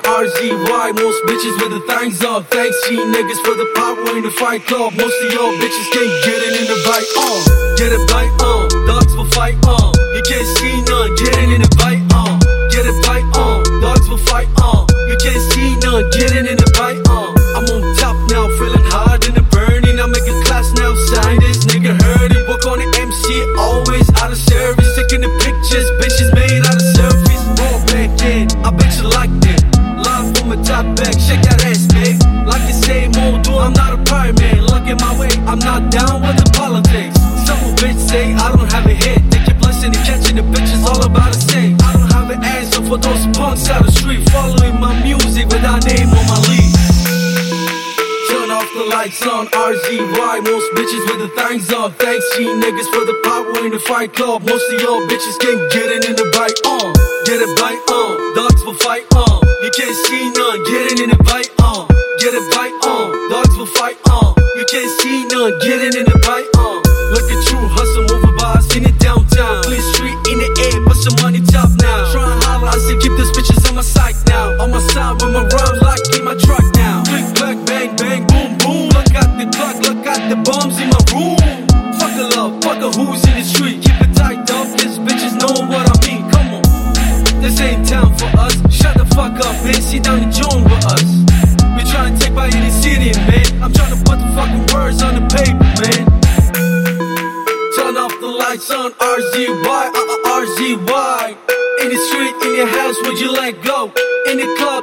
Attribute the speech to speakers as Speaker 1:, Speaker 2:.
Speaker 1: RZY, most bitches with the things up. Thanks G niggas for the power in the fight club. Most of y'all bitches can't get it in the bite, get a bite, dogs will fight, you can't see none, get it in the bite, get a bite, dogs will fight, you can't see none, get it in the bite, I'm on top now, feeling hard in the burning, I make a class now, sign this nigga heard it, work on the MC, always out of service, taking the pictures, bitches made out of surface, roll back in, I bet you like it, live from my top back, shake that ass, babe, like the same old dude, I'm not a pirate man, look at my way, I'm not down with the politics, some bitch say I don't have a hit, they keep blessing and catching the bitches all about the same, I don't have an answer for those punks out the street, following my music without name on my lead. Turn off the lights on RZY, most bitches with the things up. Thanks G niggas for the power in the fight club. Most of y'all bitches can't get it in the bite, get a bite, dogs will fight, you can't see none, get it in the bite, get a bite, dogs will fight, you can't see none, get it in the bite, look at you, hustle, move by, seen it downtown, clean street in the air, put some money top now, try and holler, I say keep those bitches on my side now, on my side with my rhymes like in my truck now, click, clack, bang, bang, boom, boom, look at the clock, look at the bombs in my room, fuck a love, fuck a who's in the street, keep it tight up, cause bitches know what I mean, come on, this ain't town for us, shut the fuck up, man, sit down and join with us, we tryna take by any city, man, I'm tryna put the fucking words on the paper, man. Turn off the lights on RZY, RZY. In the street, in your house, would you let go? In the club,